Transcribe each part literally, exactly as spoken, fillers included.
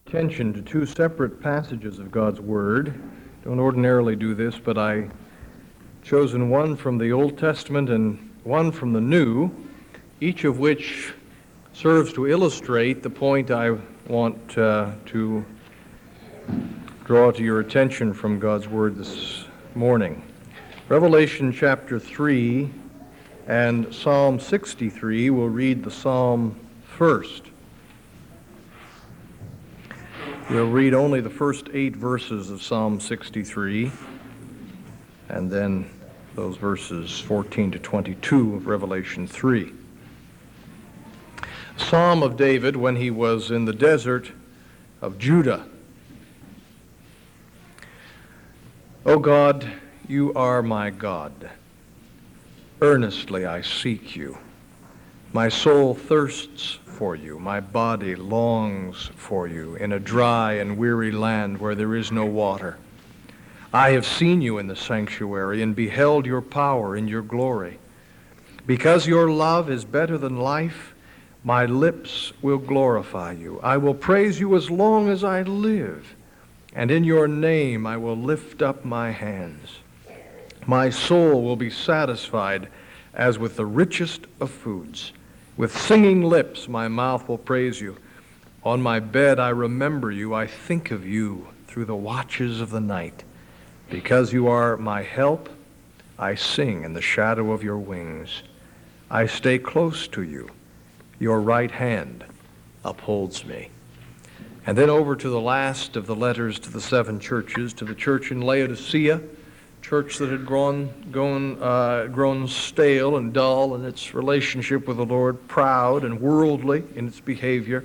attention to two separate passages of God's Word. Don't ordinarily do this, but I chosen one from the Old Testament and one from the New, each of which serves to illustrate the point I want uh, to draw to your attention from God's Word this morning. Revelation chapter three and Psalm sixty-three. We'll read the psalm first. We'll read only the first eight verses of Psalm sixty-three, and then those verses fourteen to twenty-two of Revelation three. Psalm of David when he was in the desert of Judah. O God, you are my God. Earnestly I seek you. My soul thirsts for you. My body longs for you in a dry and weary land where there is no water. I have seen you in the sanctuary and beheld your power in your glory. Because your love is better than life, my lips will glorify you. I will praise you as long as I live, and in your name I will lift up my hands. My soul will be satisfied as with the richest of foods. With singing lips my mouth will praise you. On my bed I remember you. I think of you through the watches of the night. Because you are my help, I sing in the shadow of your wings. I stay close to you. Your right hand upholds me. And then over to the last of the letters to the seven churches, to the church in Laodicea, church that had grown, grown, uh, grown stale and dull in its relationship with the Lord, proud and worldly in its behavior.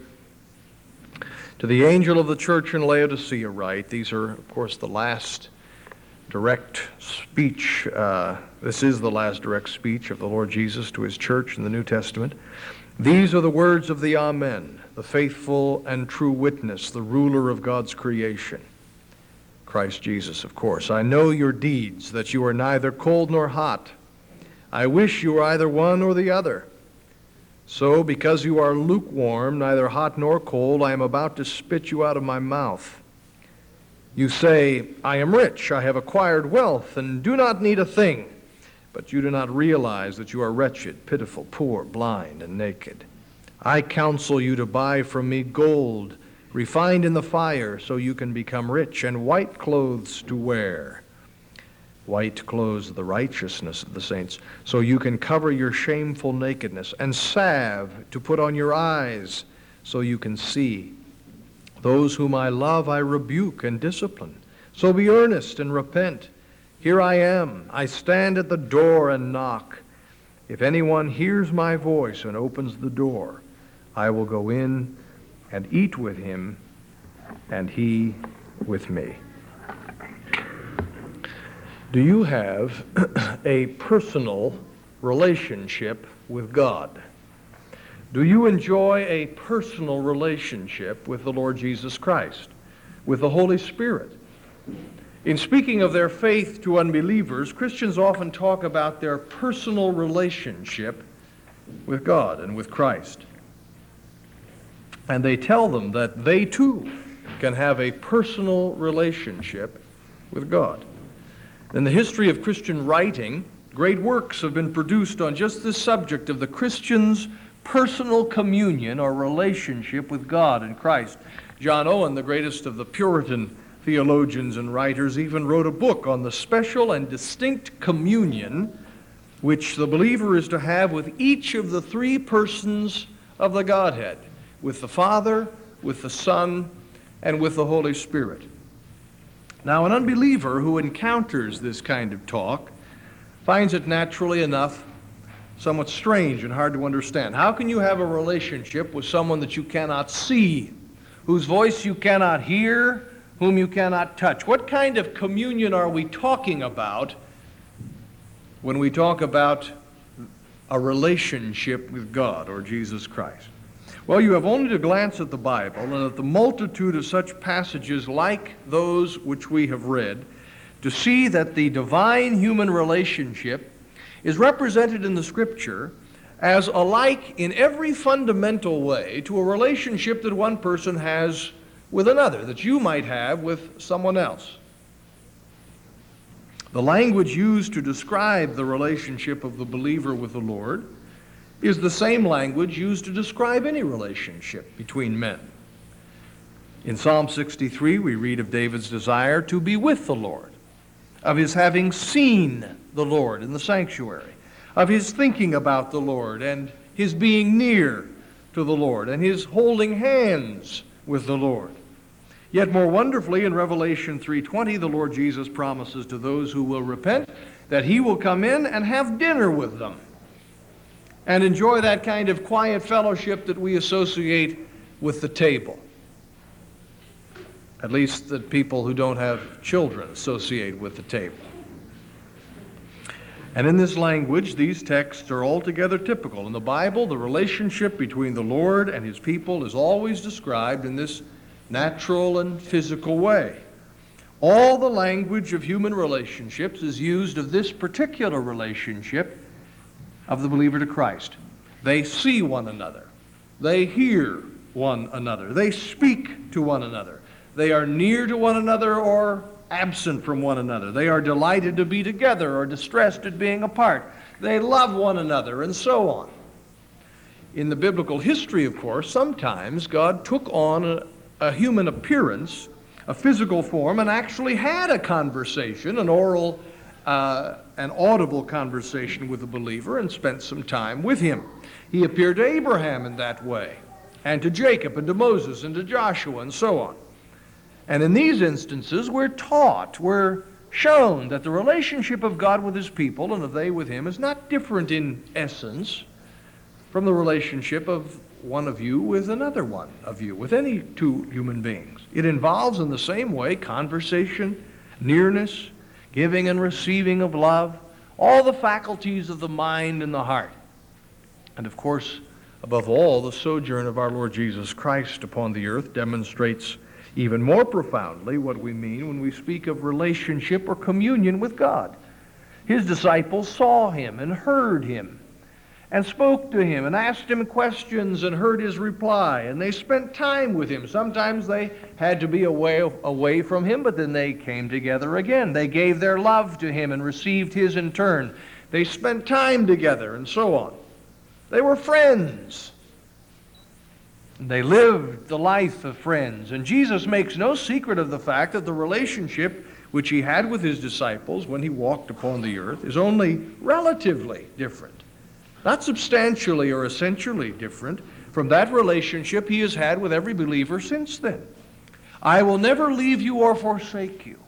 To the angel of the church in Laodicea write, these are, of course, the last direct speech. Uh, this is the last direct speech of the Lord Jesus to his church in the New Testament. These are the words of the Amen, the faithful and true witness, the ruler of God's creation. Christ Jesus, of course. I know your deeds, that you are neither cold nor hot. I wish you were either one or the other. So, because you are lukewarm, neither hot nor cold, I am about to spit you out of my mouth. You say, I am rich, I have acquired wealth, and do not need a thing. But you do not realize that you are wretched, pitiful, poor, blind, and naked. I counsel you to buy from me gold, refined in the fire, so you can become rich, and white clothes to wear. White clothes of the righteousness of the saints, so you can cover your shameful nakedness, and salve to put on your eyes, so you can see. Those whom I love I rebuke and discipline. So be earnest and repent. Here I am. I stand at the door and knock. If anyone hears my voice and opens the door, I will go in and eat with him, and he with me. Do you have a personal relationship with God? Do you enjoy a personal relationship with the Lord Jesus Christ, with the Holy Spirit? In speaking of their faith to unbelievers, Christians often talk about their personal relationship with God and with Christ. And they tell them that they too can have a personal relationship with God. In the history of Christian writing, great works have been produced on just this subject of the Christian's personal communion or relationship with God and Christ. John Owen, the greatest of the Puritan theologians and writers, even wrote a book on the special and distinct communion which the believer is to have with each of the three persons of the Godhead, with the Father, with the Son, and with the Holy Spirit. Now, an unbeliever who encounters this kind of talk finds it naturally enough somewhat strange and hard to understand. How can you have a relationship with someone that you cannot see, whose voice you cannot hear, whom you cannot touch? What kind of communion are we talking about when we talk about a relationship with God or Jesus Christ? Well, you have only to glance at the Bible and at the multitude of such passages like those which we have read to see that the divine-human relationship is represented in the Scripture as alike in every fundamental way to a relationship that one person has with another, that you might have with someone else. The language used to describe the relationship of the believer with the Lord is the same language used to describe any relationship between men. In Psalm sixty-three, we read of David's desire to be with the Lord, of his having seen the Lord in the sanctuary, of his thinking about the Lord and his being near to the Lord and his holding hands with the Lord. Yet more wonderfully, in Revelation three twenty, the Lord Jesus promises to those who will repent that he will come in and have dinner with them and enjoy that kind of quiet fellowship that we associate with the table. At least that people who don't have children associate with the table. And in this language, these texts are altogether typical. In the Bible, the relationship between the Lord and his people is always described in this natural and physical way. All the language of human relationships is used of this particular relationship of the believer to Christ. They see one another. They hear one another. They speak to one another. They are near to one another or absent from one another. They are delighted to be together or distressed at being apart. They love one another, and so on. In the biblical history, of course, sometimes God took on a, a human appearance, a physical form, and actually had a conversation, an oral, uh, an audible conversation with the believer, and spent some time with him. He appeared to Abraham in that way, and to Jacob, and to Moses, and to Joshua, and so on. And in these instances, we're taught, we're shown that the relationship of God with his people and of they with him is not different in essence from the relationship of one of you with another one of you, with any two human beings. It involves in the same way conversation, nearness, giving and receiving of love, all the faculties of the mind and the heart. And of course, above all, the sojourn of our Lord Jesus Christ upon the earth demonstrates even more profoundly what we mean when we speak of relationship or communion with God. His disciples saw him and heard him and spoke to him and asked him questions and heard his reply, and they spent time with him. Sometimes they had to be away, away from him, but then they came together again. They gave their love to him and received his in turn. They spent time together and so on. They were friends. They lived the life of friends. And Jesus makes no secret of the fact that the relationship which he had with his disciples when he walked upon the earth is only relatively different, not substantially or essentially different from that relationship he has had with every believer since then. I will never leave you or forsake you.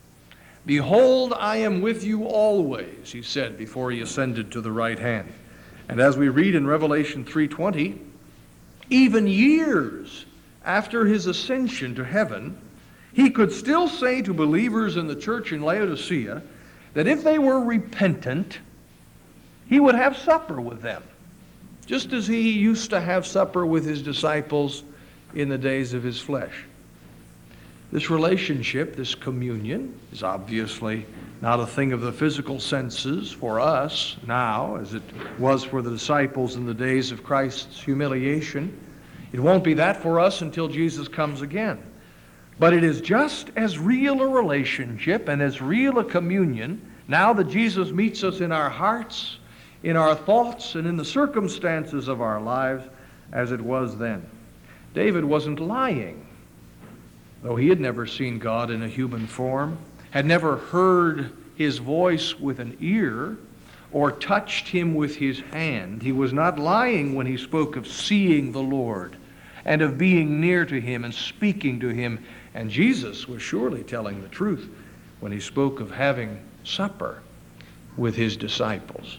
Behold, I am with you always, he said before he ascended to the right hand. And as we read in Revelation three twenty, even years after his ascension to heaven, he could still say to believers in the church in Laodicea that if they were repentant, he would have supper with them, just as he used to have supper with his disciples in the days of his flesh. This relationship, this communion, is obviously not a thing of the physical senses for us now, as it was for the disciples in the days of Christ's humiliation. It won't be that for us until Jesus comes again. But it is just as real a relationship and as real a communion now that Jesus meets us in our hearts, in our thoughts, and in the circumstances of our lives as it was then. David wasn't lying, though he had never seen God in a human form, had never heard his voice with an ear, or touched him with his hand. He was not lying when he spoke of seeing the Lord and of being near to him and speaking to him. And Jesus was surely telling the truth when he spoke of having supper with his disciples.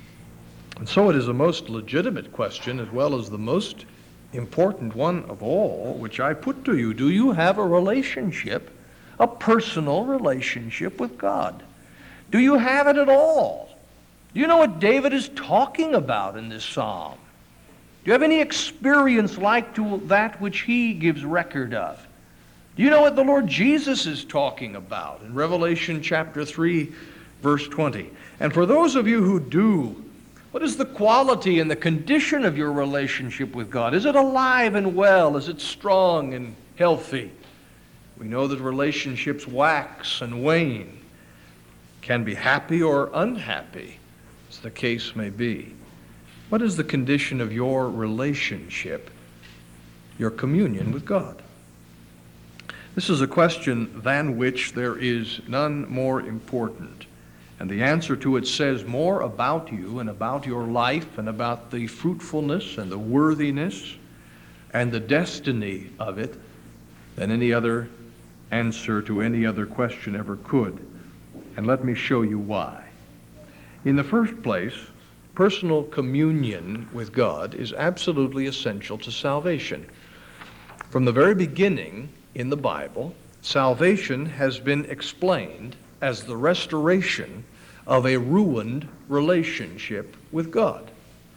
And so it is a most legitimate question, as well as the most important one of all, which I put to you. Do you have a relationship, a personal relationship with God? Do you have it at all? Do you know what David is talking about in this psalm? Do you have any experience like to that which he gives record of? Do you know what the Lord Jesus is talking about in Revelation chapter three, verse twenty? And for those of you who do, what is the quality and the condition of your relationship with God? Is it alive and well? Is it strong and healthy. We know that relationships wax and wane, can be happy or unhappy, as the case may be. What is the condition of your relationship, your communion with God? This is a question than which there is none more important. And the answer to it says more about you and about your life and about the fruitfulness and the worthiness and the destiny of it than any other answer to any other question ever could. And let me show you why. In the first place, personal communion with God is absolutely essential to salvation. From the very beginning in the Bible, salvation has been explained as the restoration of a ruined relationship with God.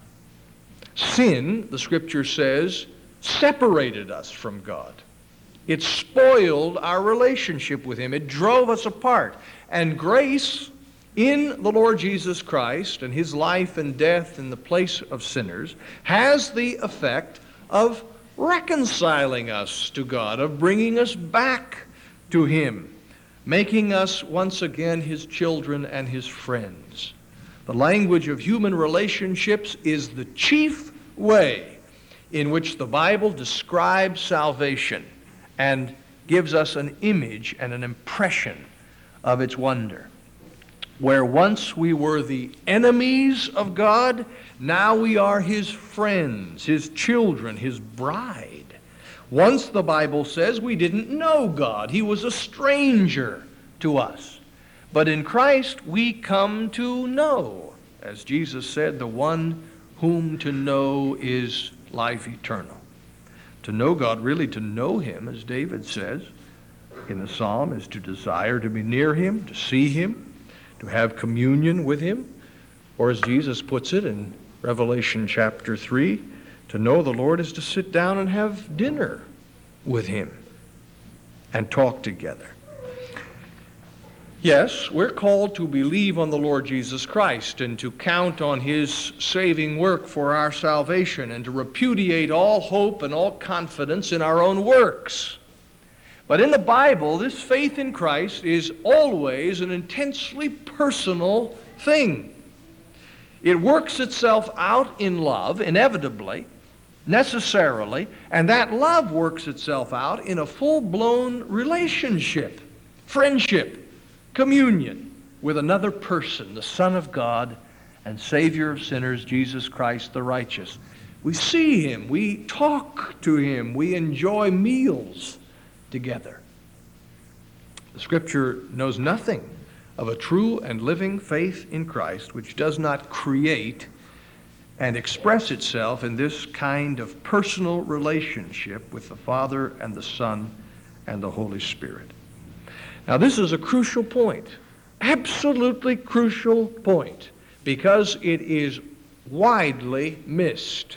Sin, the Scripture says, separated us from God. It spoiled our relationship with Him. It drove us apart. And grace in the Lord Jesus Christ and His life and death in the place of sinners has the effect of reconciling us to God, of bringing us back to Him, making us once again His children and His friends. The language of human relationships is the chief way in which the Bible describes salvation and gives us an image and an impression of its wonder. Where once we were the enemies of God, now we are His friends, His children, His bride. Once, the Bible says, we didn't know God. He was a stranger to us. But in Christ we come to know. As Jesus said, the one whom to know is life eternal. To know God, really to know Him, as David says in the psalm, is to desire to be near Him, to see Him, to have communion with Him, or as Jesus puts it in Revelation chapter three, to know the Lord is to sit down and have dinner with Him and talk together. Yes, we're called to believe on the Lord Jesus Christ and to count on His saving work for our salvation and to repudiate all hope and all confidence in our own works. But in the Bible, this faith in Christ is always an intensely personal thing. It works itself out in love, inevitably, necessarily, and that love works itself out in a full-blown relationship, friendship, communion with another person, the Son of God and Savior of sinners, Jesus Christ the righteous. We see Him, we talk to Him, we enjoy meals together. The Scripture knows nothing of a true and living faith in Christ which does not create and express itself in this kind of personal relationship with the Father and the Son and the Holy Spirit. Now, this is a crucial point, absolutely crucial point, because it is widely missed.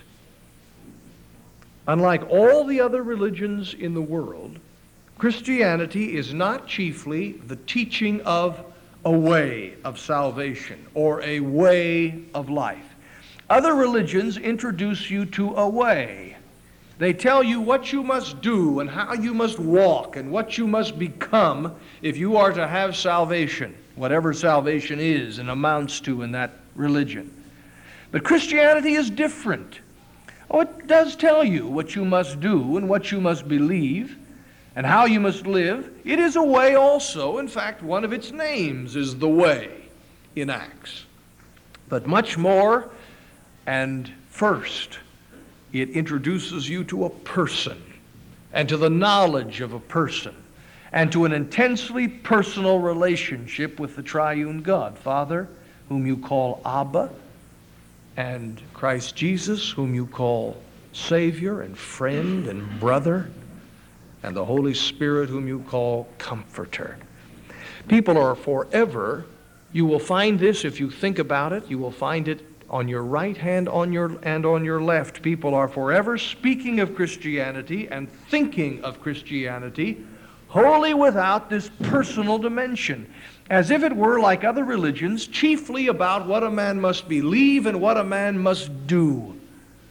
Unlike all the other religions in the world, Christianity is not chiefly the teaching of a way of salvation or a way of life. Other religions introduce you to a way. They tell you what you must do and how you must walk and what you must become if you are to have salvation, whatever salvation is and amounts to in that religion. But Christianity is different. Oh, it does tell you what you must do and what you must believe and how you must live. It is a way also. In fact, one of its names is the way in Acts. But much more, and first, it introduces you to a person and to the knowledge of a person and to an intensely personal relationship with the triune God, Father, whom you call Abba, and Christ Jesus, whom you call Savior and friend and brother, and the Holy Spirit, whom you call Comforter. People are forever, you will find this if you think about it, you will find it on your right hand on your, and on your left. People are forever speaking of Christianity and thinking of Christianity wholly without this personal dimension, as if it were, like other religions, chiefly about what a man must believe and what a man must do.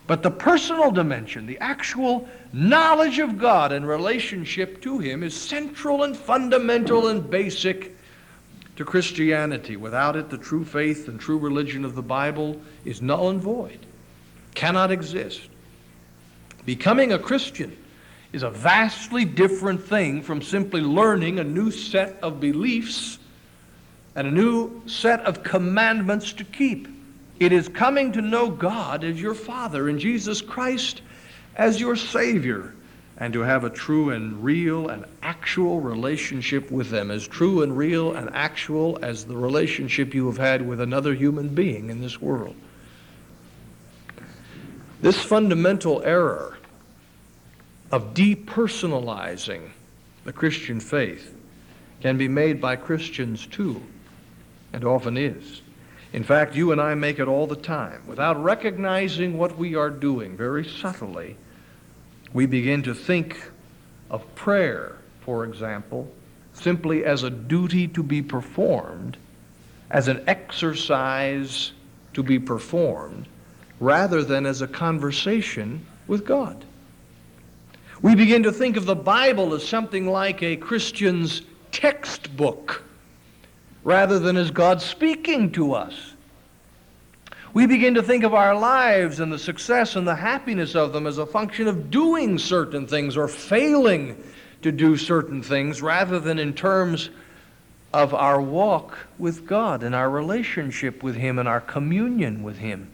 But the personal dimension, the actual knowledge of God and relationship to Him, is central and fundamental and basic to Christianity. Without it, the true faith and true religion of the Bible is null and void, cannot exist. Becoming a Christian is a vastly different thing from simply learning a new set of beliefs and a new set of commandments to keep. It is coming to know God as your Father and Jesus Christ as your Savior, and to have a true and real and actual relationship with them, as true and real and actual as the relationship you have had with another human being in this world. This fundamental error of depersonalizing the Christian faith can be made by Christians too, and often is. In fact, you and I make it all the time. Without recognizing what we are doing very subtly, we begin to think of prayer, for example, simply as a duty to be performed, as an exercise to be performed, rather than as a conversation with God. We begin to think of the Bible as something like a Christian's textbook, rather than as God speaking to us. We begin to think of our lives and the success and the happiness of them as a function of doing certain things or failing to do certain things, rather than in terms of our walk with God and our relationship with Him and our communion with Him.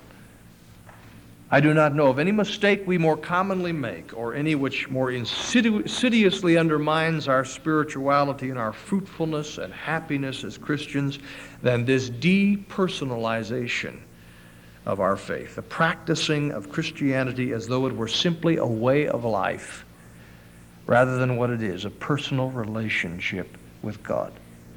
I do not know of any mistake we more commonly make, or any which more insidu- insidiously undermines our spirituality and our fruitfulness and happiness as Christians, than this depersonalization of our faith, the practicing of Christianity as though it were simply a way of life, rather than what it is, a personal relationship with God.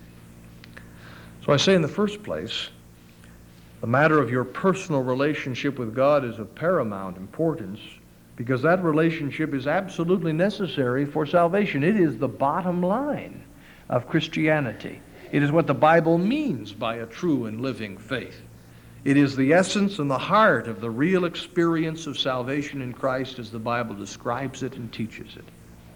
So I say, in the first place, the matter of your personal relationship with God is of paramount importance, because that relationship is absolutely necessary for salvation. It is the bottom line of Christianity. It is what the Bible means by a true and living faith. It is the essence and the heart of the real experience of salvation in Christ as the Bible describes it and teaches it.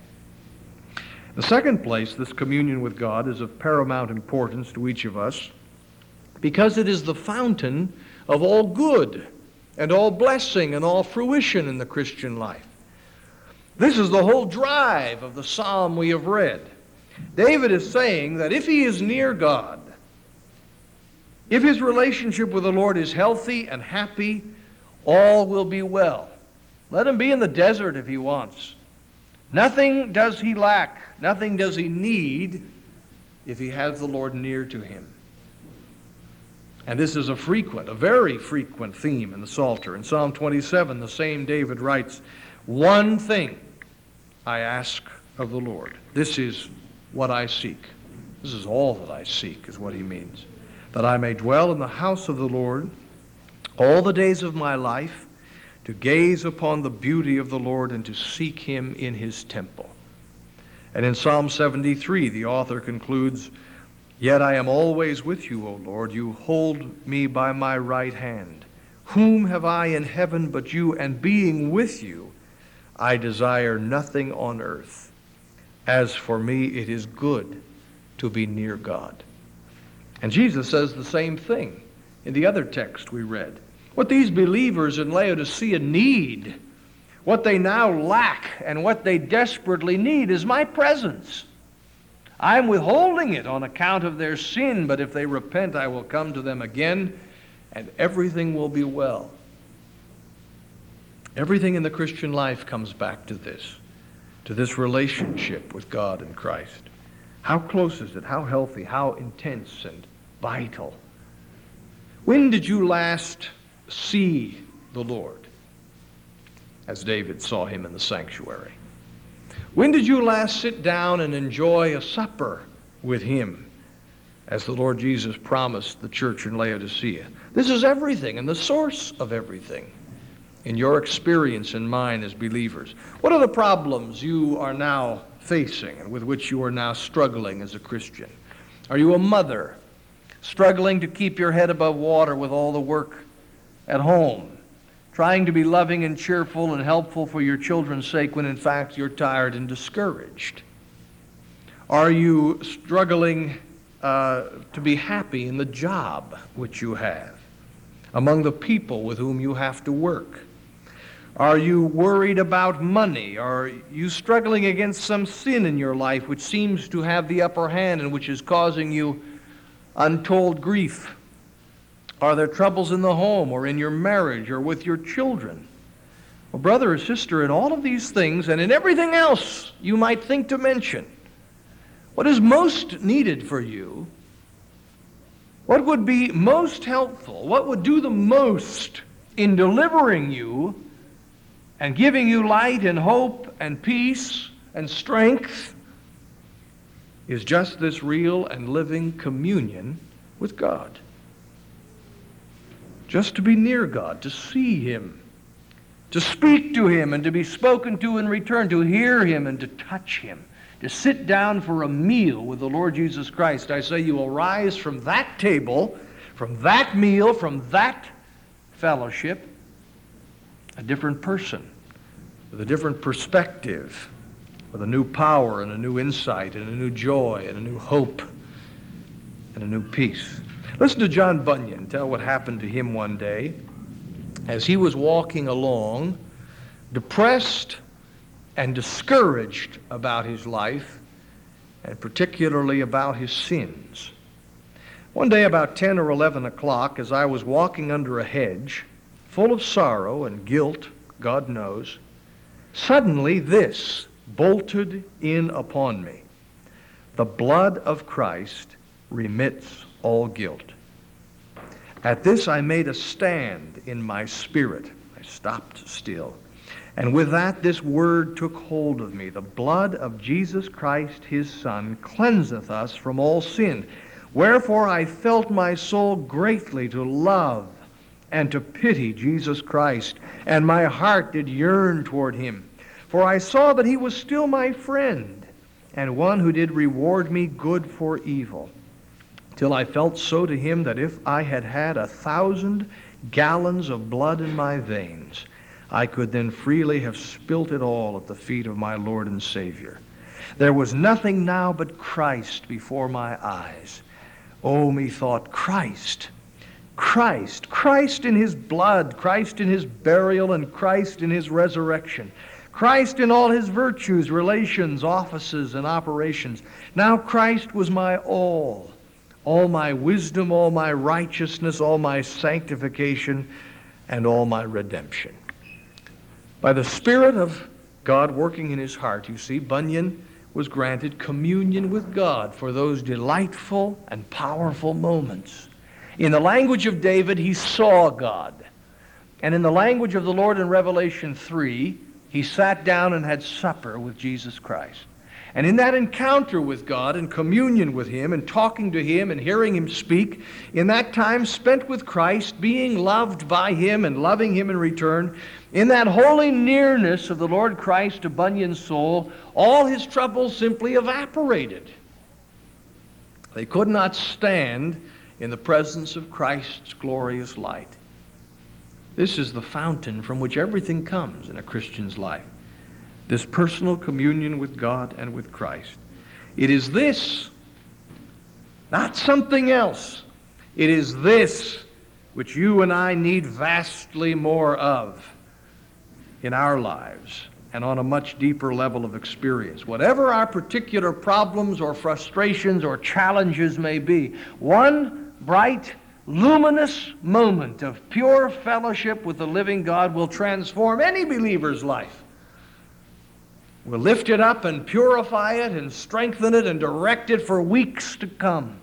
In the second place, this communion with God is of paramount importance to each of us, because it is the fountain of all good and all blessing and all fruition in the Christian life. This is the whole drive of the psalm we have read. David is saying that if he is near God, if his relationship with the Lord is healthy and happy, all will be well. Let him be in the desert if he wants. Nothing does he lack, nothing does he need if he has the Lord near to him. And this is a frequent, a very frequent theme in the Psalter. In Psalm twenty-seven, the same David writes, "One thing I ask of the Lord. This is what I seek." This is all that I seek, is what he means. "That I may dwell in the house of the Lord all the days of my life, to gaze upon the beauty of the Lord and to seek him in his temple." And in Psalm seventy-three, the author concludes, "Yet I am always with you, O Lord. You hold me by my right hand. Whom have I in heaven but you? And being with you, I desire nothing on earth. As for me, it is good to be near God." And Jesus says the same thing in the other text we read. What these believers in Laodicea need, what they now lack, and what they desperately need is my presence. I'm withholding it on account of their sin, but if they repent, I will come to them again, and everything will be well. Everything in the Christian life comes back to this, to this relationship with God and Christ. How close is it? How healthy? How intense and vital? When did you last see the Lord, as David saw him in the sanctuary? When did you last sit down and enjoy a supper with him, as the Lord Jesus promised the church in Laodicea? This is everything and the source of everything in your experience and mine as believers. What are the problems you are now facing and with which you are now struggling as a Christian? Are you a mother struggling to keep your head above water with all the work at home trying to be loving and cheerful and helpful for your children's sake when in fact you're tired and discouraged? Are you struggling uh, to be happy in the job which you have, among the people with whom you have to work? Are you worried about money? Are you struggling against some sin in your life which seems to have the upper hand and which is causing you untold grief? Are there troubles in the home or in your marriage or with your children? Well, brother or sister, in all of these things and in everything else you might think to mention, what is most needed for you, what would be most helpful, what would do the most in delivering you and giving you light and hope and peace and strength, is just this real and living communion with God. Just to be near God, to see Him, to speak to Him and to be spoken to in return, to hear Him and to touch Him, to sit down for a meal with the Lord Jesus Christ. I say you will rise from that table, from that meal, from that fellowship, a different person, with a different perspective, with a new power and a new insight and a new joy and a new hope and a new peace. Listen to John Bunyan tell what happened to him one day as he was walking along, depressed and discouraged about his life, and particularly about his sins. One day about ten or eleven o'clock, as I was walking under a hedge, full of sorrow and guilt, God knows, suddenly this bolted in upon me: the blood of Christ remits all guilt. At this I made a stand in my spirit. I stopped still. And with that this word took hold of me: the blood of Jesus Christ his Son cleanseth us from all sin. Wherefore I felt my soul greatly to love and to pity Jesus Christ, and my heart did yearn toward him. For I saw that he was still my friend, and one who did reward me good for evil, till I felt so to him that if I had had a thousand gallons of blood in my veins, I could then freely have spilt it all at the feet of my Lord and Savior. There was nothing now but Christ before my eyes. Oh, methought, Christ, Christ, Christ in his blood, Christ in his burial, and Christ in his resurrection. Christ in all his virtues, relations, offices, and operations. Now Christ was my all, all my wisdom, all my righteousness, all my sanctification, and all my redemption. By the Spirit of God working in his heart, you see, Bunyan was granted communion with God for those delightful and powerful moments. In the language of David, he saw God. And in the language of the Lord in Revelation three, he sat down and had supper with Jesus Christ. And in that encounter with God and communion with him and talking to him and hearing him speak, in that time spent with Christ, being loved by him and loving him in return, in that holy nearness of the Lord Christ to Bunyan's soul, all his troubles simply evaporated. They could not stand in the presence of Christ's glorious light. This is the fountain from which everything comes in a Christian's life. This personal communion with God and with Christ. It is this, not something else. It is this which you and I need vastly more of in our lives and on a much deeper level of experience. Whatever our particular problems or frustrations or challenges may be, one bright, luminous moment of pure fellowship with the living God will transform any believer's life. We'll lift it up and purify it and strengthen it and direct it for weeks to come.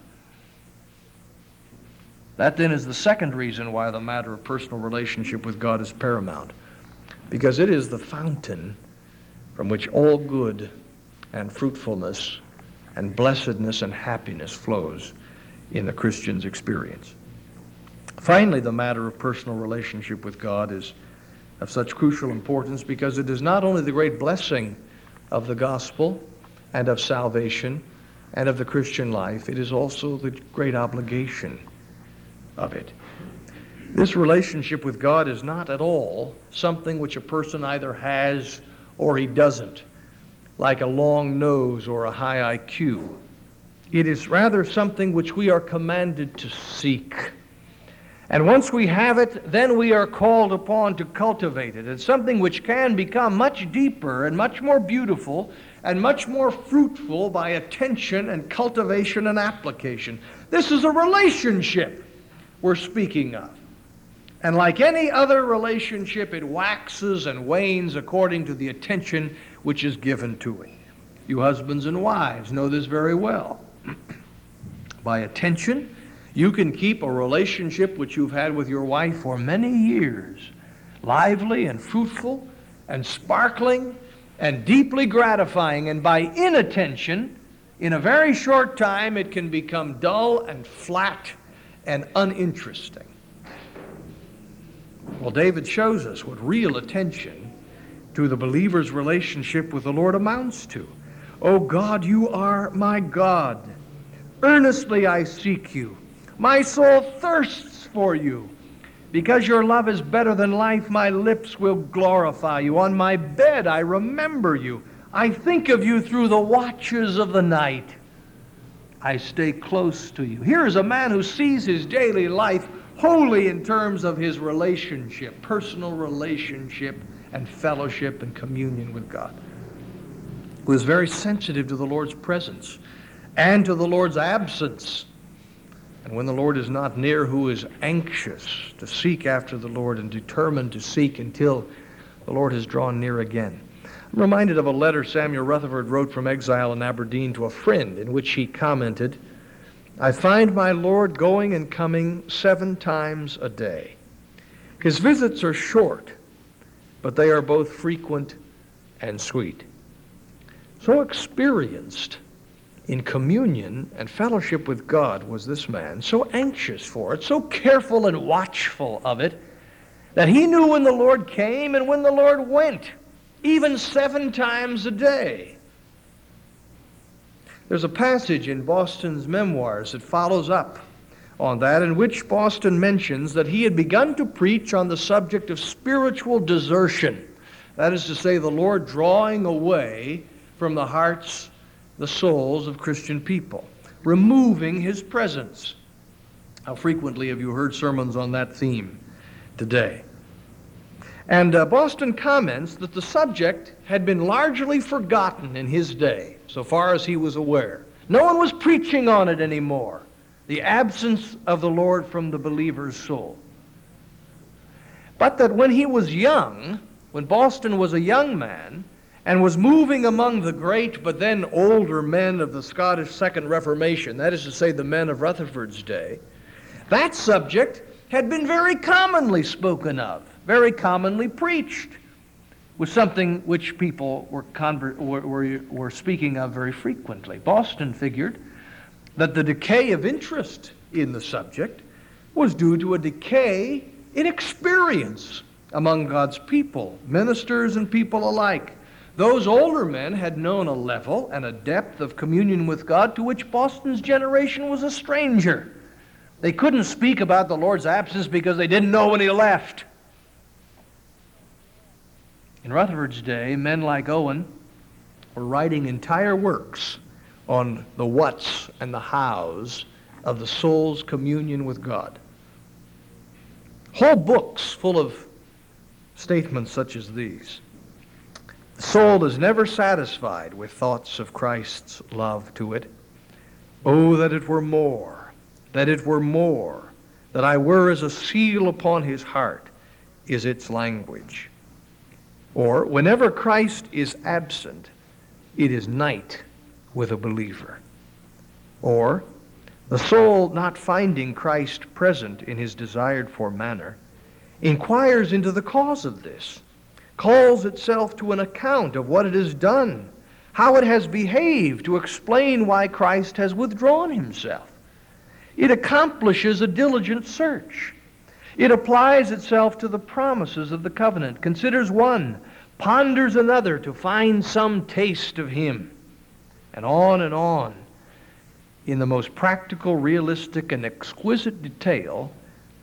That then is the second reason why the matter of personal relationship with God is paramount. Because it is the fountain from which all good and fruitfulness and blessedness and happiness flows in the Christian's experience. Finally, the matter of personal relationship with God is of such crucial importance because it is not only the great blessing of the gospel and of salvation and of the Christian life, it is also the great obligation of it. This relationship with God is not at all something which a person either has or he doesn't, like a long nose or a high I Q. It is rather something which we are commanded to seek. And once we have it, then we are called upon to cultivate it. It's something which can become much deeper and much more beautiful and much more fruitful by attention and cultivation and application. This is a relationship we're speaking of. And like any other relationship, it waxes and wanes according to the attention which is given to it. You husbands and wives know this very well. By attention, you can keep a relationship which you've had with your wife for many years, lively and fruitful and sparkling and deeply gratifying. And by inattention, in a very short time, it can become dull and flat and uninteresting. Well, David shows us what real attention to the believer's relationship with the Lord amounts to. "O God, you are my God. Earnestly I seek you. My soul thirsts for you. Because your love is better than life, my lips will glorify you. On my bed I remember you. I think of you through the watches of the night. I stay close to you." Here is a man who sees his daily life wholly in terms of his relationship, personal relationship and fellowship and communion with God, who is very sensitive to the Lord's presence and to the Lord's absence. And when the Lord is not near, who is anxious to seek after the Lord and determined to seek until the Lord has drawn near again. I'm reminded of a letter Samuel Rutherford wrote from exile in Aberdeen to a friend, in which he commented, "I find my Lord going and coming seven times a day. His visits are short, but they are both frequent and sweet." So experienced in communion and fellowship with God was this man, so anxious for it, so careful and watchful of it, that he knew when the Lord came and when the Lord went, even seven times a day. There's a passage in Boston's memoirs that follows up on that, in which Boston mentions that he had begun to preach on the subject of spiritual desertion. That is to say, the Lord drawing away from the hearts, the souls of Christian people, removing his presence. How frequently have you heard sermons on that theme today? And uh, Boston comments that the subject had been largely forgotten in his day, so far as he was aware. No one was preaching on it anymore, the absence of the Lord from the believer's soul. But that when he was young, when Boston was a young man, and was moving among the great but then older men of the Scottish Second Reformation, that is to say, the men of Rutherford's day, that subject had been very commonly spoken of, very commonly preached, was something which people were, conver- were, were, were speaking of very frequently. Boston figured that the decay of interest in the subject was due to a decay in experience among God's people, ministers and people alike. Those older men had known a level and a depth of communion with God to which Boston's generation was a stranger. They couldn't speak about the Lord's absence because they didn't know when he left. In Rutherford's day, men like Owen were writing entire works on the whats and the hows of the soul's communion with God. Whole books full of statements such as these. The soul is never satisfied with thoughts of Christ's love to it. Oh, that it were more, that it were more, that I were as a seal upon his heart, is its language. Or, whenever Christ is absent, it is night with a believer. Or, the soul, not finding Christ present in his desired for manner, inquires into the cause of this, calls itself to an account of what it has done, how it has behaved, to explain why Christ has withdrawn himself. It accomplishes a diligent search. It applies itself to the promises of the covenant, considers one, ponders another to find some taste of him, and on and on, in the most practical, realistic, and exquisite detail,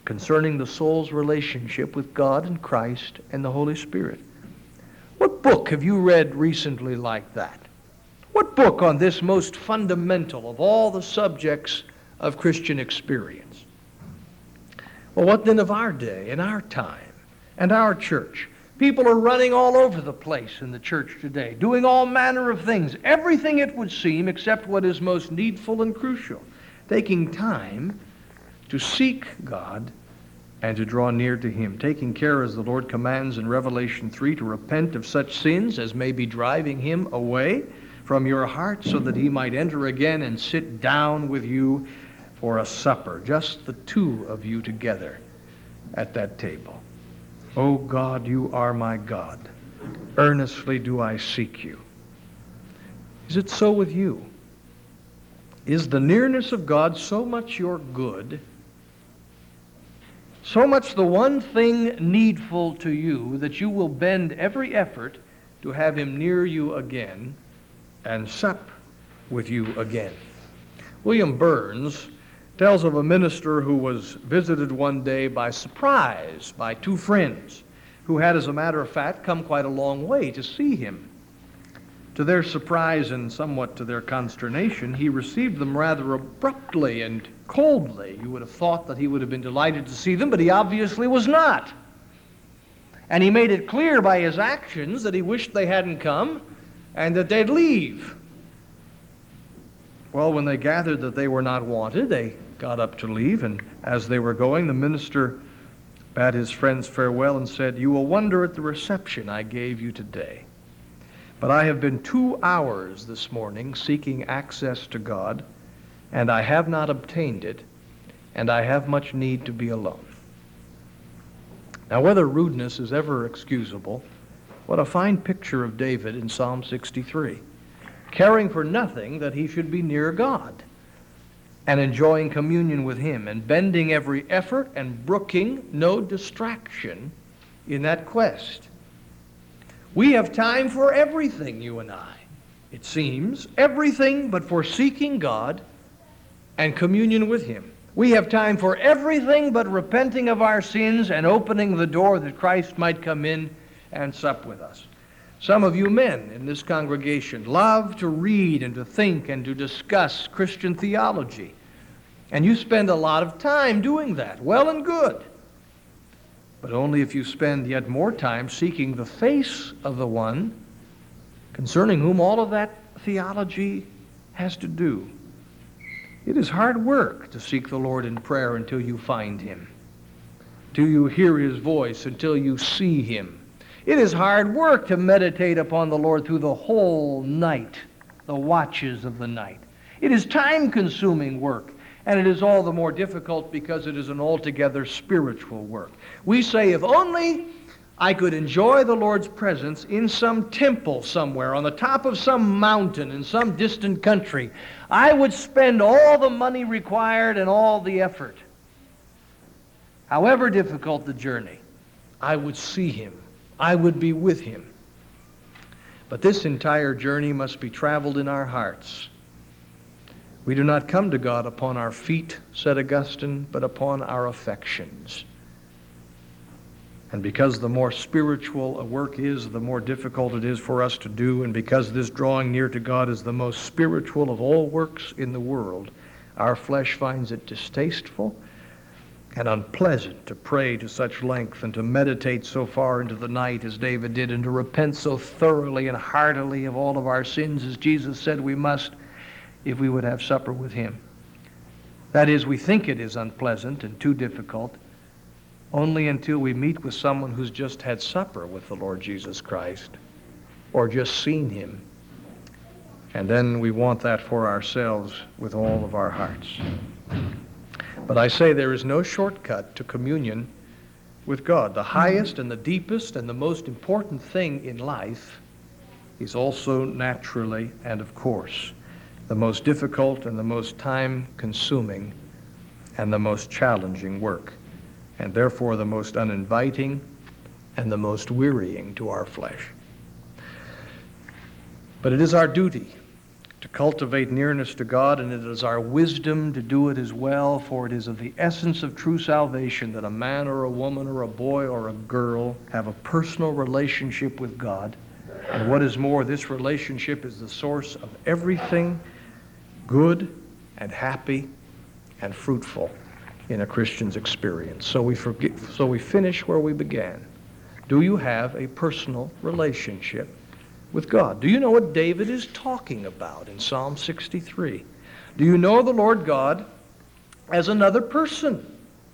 concerning the soul's relationship with God and Christ and the Holy Spirit. What book have you read recently like that? What book on this most fundamental of all the subjects of Christian experience? Well, what then of our day and our time and our church? People are running all over the place in the church today, doing all manner of things, everything it would seem except what is most needful and crucial, taking time to seek God and to draw near to Him, taking care, as the Lord commands in Revelation three, to repent of such sins as may be driving Him away from your heart, so that He might enter again and sit down with you for a supper, just the two of you together at that table. O God, you are my God. Earnestly do I seek you. Is it so with you? Is the nearness of God so much your good, so much the one thing needful to you, that you will bend every effort to have Him near you again and sup with you again? William Burns tells of a minister who was visited one day by surprise by two friends who had, as a matter of fact, come quite a long way to see him. To their surprise and somewhat to their consternation, he received them rather abruptly and coldly. You would have thought that he would have been delighted to see them, but he obviously was not. And he made it clear by his actions that he wished they hadn't come and that they'd leave. Well, when they gathered that they were not wanted, they got up to leave, and as they were going, the minister bade his friends farewell and said, "You will wonder at the reception I gave you today. But I have been two hours this morning seeking access to God, and I have not obtained it, and I have much need to be alone." Now, whether rudeness is ever excusable, what a fine picture of David in Psalm sixty-three, caring for nothing that he should be near God and enjoying communion with Him and bending every effort and brooking no distraction in that quest. We have time for everything, you and I. It seems, everything but for seeking God and communion with Him. We have time for everything but repenting of our sins and opening the door that Christ might come in and sup with us. Some of you men in this congregation love to read and to think and to discuss Christian theology. And you spend a lot of time doing that. Well and good. But only if you spend yet more time seeking the face of the one concerning whom all of that theology has to do. It is hard work to seek the Lord in prayer until you find Him, till you hear His voice, until you see Him. It is hard work to meditate upon the Lord through the whole night, the watches of the night. It is time-consuming work, and it is all the more difficult because it is an altogether spiritual work. We say, if only I could enjoy the Lord's presence in some temple somewhere, on the top of some mountain in some distant country, I would spend all the money required and all the effort. However difficult the journey, I would see Him. I would be with Him. But this entire journey must be traveled in our hearts. We do not come to God upon our feet, said Augustine, but upon our affections. And because the more spiritual a work is, the more difficult it is for us to do, and because this drawing near to God is the most spiritual of all works in the world, our flesh finds it distasteful and unpleasant to pray to such length and to meditate so far into the night as David did, and to repent so thoroughly and heartily of all of our sins as Jesus said we must if we would have supper with Him. That is, we think it is unpleasant and too difficult only until we meet with someone who's just had supper with the Lord Jesus Christ or just seen Him. And then we want that for ourselves with all of our hearts. But I say there is no shortcut to communion with God. The highest and the deepest and the most important thing in life is also naturally and of course the most difficult and the most time-consuming and the most challenging work, and therefore the most uninviting and the most wearying to our flesh. But it is our duty to to cultivate nearness to God, and it is our wisdom to do it as well, for it is of the essence of true salvation that a man or a woman or a boy or a girl have a personal relationship with God. And what is more, this relationship is the source of everything good and happy and fruitful in a Christian's experience. So we forget, so we finish where we began. Do you have a personal relationship with God? Do you know what David is talking about in Psalm sixty-three? Do you know the Lord God as another person,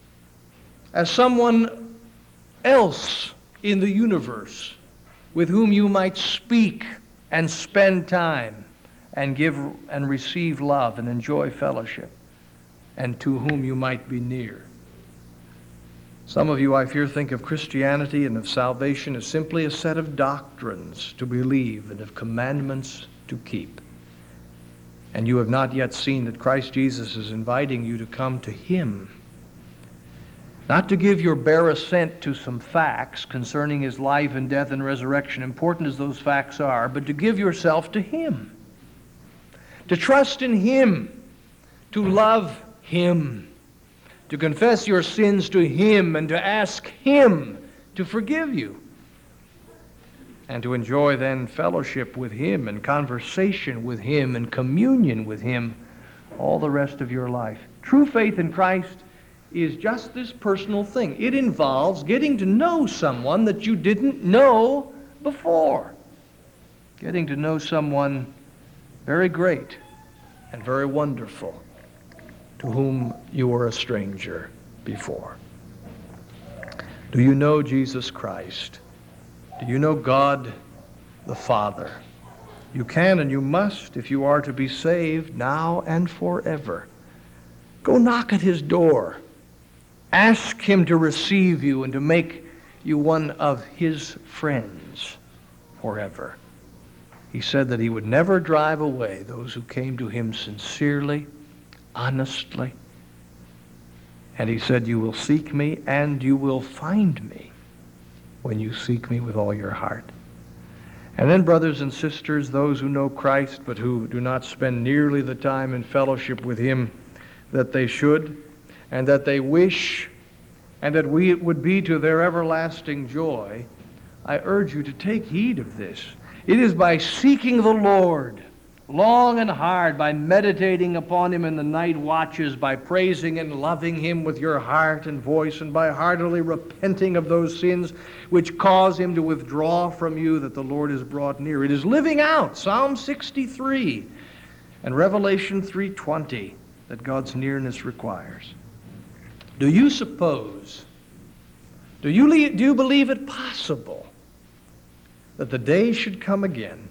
as someone else in the universe with whom you might speak and spend time and give and receive love and enjoy fellowship, and to whom you might be near? Some of you, I fear, think of Christianity and of salvation as simply a set of doctrines to believe and of commandments to keep. And you have not yet seen that Christ Jesus is inviting you to come to Him. Not to give your bare assent to some facts concerning His life and death and resurrection, important as those facts are, but to give yourself to Him. To trust in Him. To love Him. To confess your sins to Him and to ask Him to forgive you. And to enjoy then fellowship with Him and conversation with Him and communion with Him all the rest of your life. True faith in Christ is just this personal thing. It involves getting to know someone that you didn't know before. Getting to know someone very great and very wonderful, to whom you were a stranger before. Do you know Jesus Christ? Do you know God the Father? You can and you must if you are to be saved now and forever. Go knock at His door. Ask Him to receive you and to make you one of His friends forever. He said that He would never drive away those who came to Him sincerely, honestly. And He said, you will seek me and you will find me when you seek me with all your heart. And then, brothers and sisters, those who know Christ but who do not spend nearly the time in fellowship with Him that they should, and that they wish, and that we it would be to their everlasting joy, I urge you to take heed of this. It is by seeking the Lord long and hard, by meditating upon Him in the night watches, by praising and loving Him with your heart and voice, and by heartily repenting of those sins which cause Him to withdraw from you, that the Lord is brought near. It is living out Psalm sixty-three and Revelation three twenty that God's nearness requires. Do you suppose, do you, do you believe it possible that the day should come again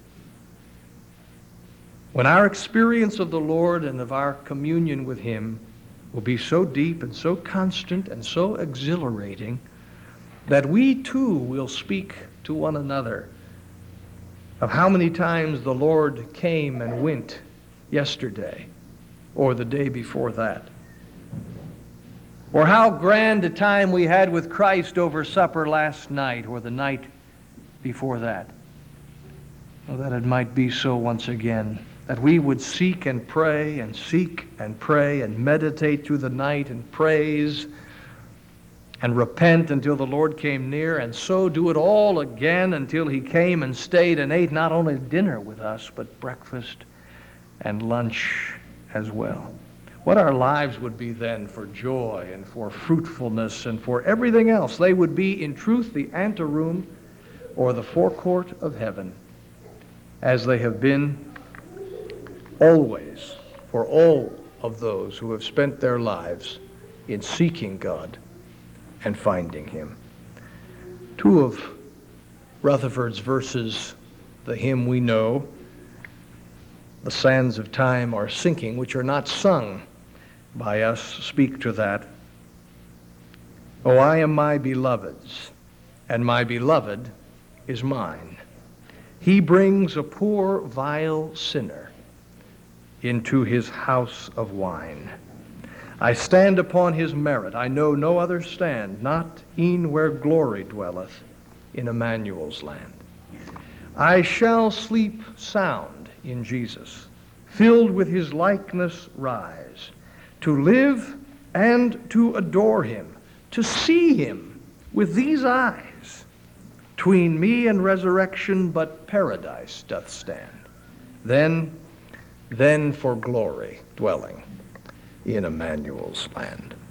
when our experience of the Lord and of our communion with Him will be so deep and so constant and so exhilarating that we too will speak to one another of how many times the Lord came and went yesterday or the day before that? Or how grand a time we had with Christ over supper last night or the night before that? Oh, that it might be so once again, that we would seek and pray and seek and pray and meditate through the night and praise and repent until the Lord came near, and so do it all again until He came and stayed and ate not only dinner with us, but breakfast and lunch as well. What our lives would be then for joy and for fruitfulness and for everything else. They would be, in truth, the anteroom or the forecourt of heaven, as they have been always for all of those who have spent their lives in seeking God and finding Him. Two of Rutherford's verses, the hymn we know, "The sands of time are sinking," which are not sung by us, speak to that. "Oh, I am my beloved's, and my beloved is mine. He brings a poor, vile sinner into His house of wine. I stand upon His merit. I know no other stand, not e'en where glory dwelleth in Emmanuel's land. I shall sleep sound in Jesus, filled with his likeness rise, to live and to adore him, to see him with these eyes. Tween me and resurrection but paradise doth stand. Then, then for glory dwelling in Emmanuel's land.